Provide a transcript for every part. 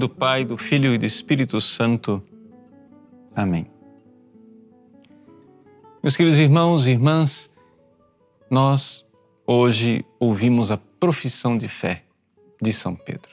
do Pai, do Filho e do Espírito Santo. Amém. Meus queridos irmãos e irmãs, nós hoje ouvimos a profissão de fé de São Pedro.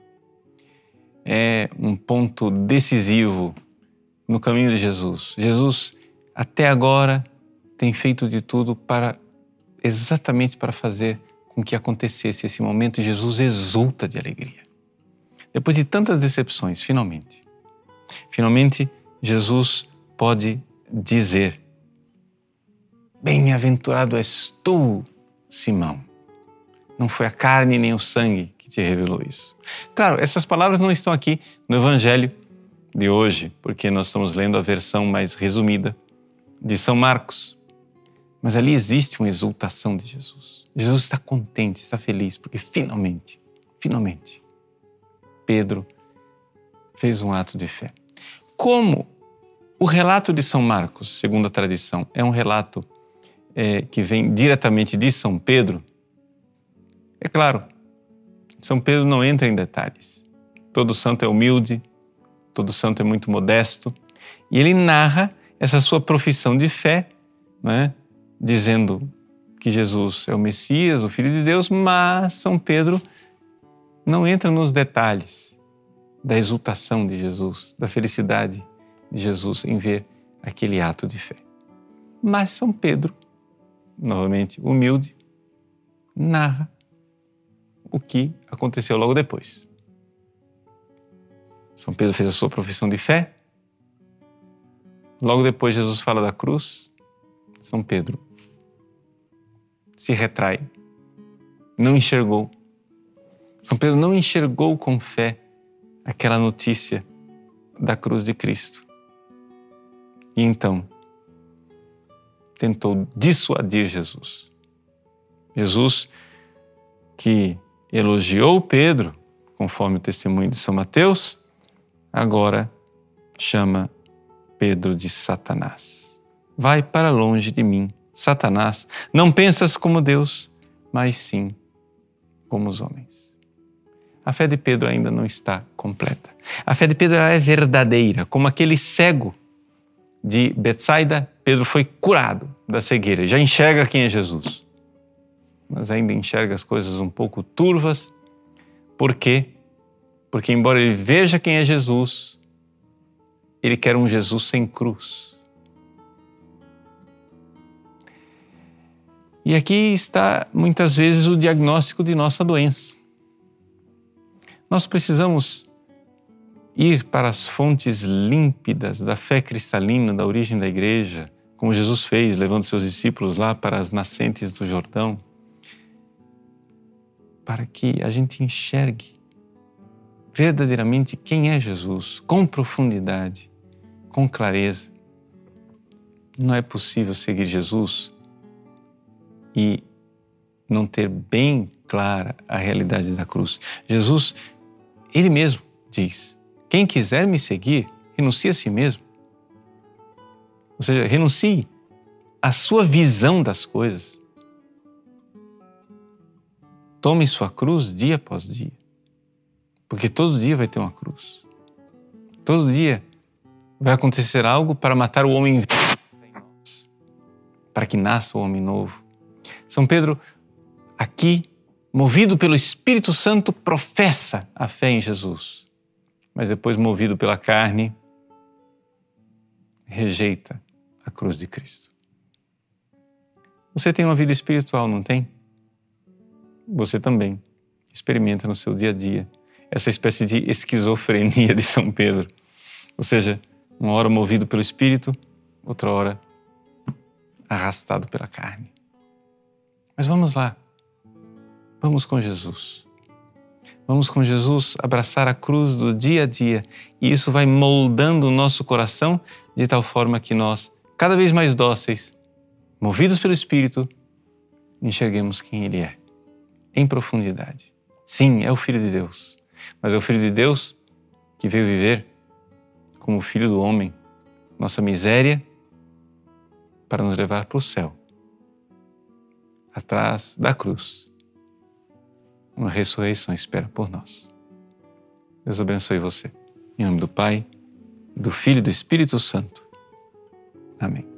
É um ponto decisivo no caminho de Jesus. Jesus, até agora, tem feito de tudo exatamente para fazer com que acontecesse esse momento, e Jesus exulta de alegria. Depois de tantas decepções, finalmente, Jesus pode dizer: bem-aventurado és tu, Simão. Não foi a carne nem o sangue que te revelou isso. Claro, essas palavras não estão aqui no Evangelho de hoje, porque nós estamos lendo a versão mais resumida de São Marcos. Mas ali existe uma exultação de Jesus. Jesus está contente, está feliz, porque finalmente, Pedro fez um ato de fé. Como o relato de São Marcos, segundo a tradição, é um relato que vem diretamente de São Pedro, é claro, São Pedro não entra em detalhes. Todo santo é humilde, todo santo é muito modesto, e ele narra essa sua profissão de fé, né, dizendo que Jesus é o Messias, o Filho de Deus, mas São Pedro não entra nos detalhes da exultação de Jesus, da felicidade de Jesus em ver aquele ato de fé. Mas São Pedro, novamente humilde, narra o que aconteceu logo depois. São Pedro fez a sua profissão de fé. Logo depois Jesus fala da cruz. São Pedro se retrai, não enxergou. São Pedro não enxergou com fé aquela notícia da cruz de Cristo. E então tentou dissuadir Jesus. Jesus, que elogiou Pedro, conforme o testemunho de São Mateus, agora chama Pedro de Satanás. Vai para longe de mim, Satanás, não pensas como Deus, mas sim como os homens. A fé de Pedro ainda não está completa. A fé de Pedro é verdadeira, como aquele cego de Betsaida. Pedro foi curado da cegueira, já enxerga quem é Jesus, mas ainda enxerga as coisas um pouco turvas. Por quê? Porque embora ele veja quem é Jesus, ele quer um Jesus sem cruz. E aqui está muitas vezes o diagnóstico de nossa doença. Nós precisamos ir para as fontes límpidas da fé cristalina, da origem da igreja, como Jesus fez, levando seus discípulos lá para as nascentes do Jordão, para que a gente enxergue verdadeiramente quem é Jesus, com profundidade, com clareza. Não é possível seguir Jesus e não ter bem clara a realidade da cruz. Jesus, ele mesmo diz: quem quiser me seguir, renuncie a si mesmo. Ou seja, renuncie à sua visão das coisas. Tome sua cruz dia após dia. Porque todo dia vai ter uma cruz. Todo dia vai acontecer algo para matar o homem velho, para que nasça o homem novo. São Pedro, aqui, movido pelo Espírito Santo, professa a fé em Jesus. Mas depois, movido pela carne, rejeita a cruz de Cristo. Você tem uma vida espiritual, não tem? Você também experimenta no seu dia a dia essa espécie de esquizofrenia de São Pedro. Ou seja, uma hora movido pelo Espírito, outra hora arrastado pela carne. Mas vamos lá, vamos com Jesus. Vamos com Jesus abraçar a cruz do dia a dia, e isso vai moldando o nosso coração de tal forma que nós, cada vez mais dóceis, movidos pelo Espírito, enxerguemos quem Ele é, em profundidade. Sim, é o Filho de Deus, mas é o Filho de Deus que veio viver como Filho do homem, nossa miséria, para nos levar para o céu. Atrás da cruz, uma ressurreição espera por nós. Deus abençoe você. Em nome do Pai, do Filho e do Espírito Santo. Amém.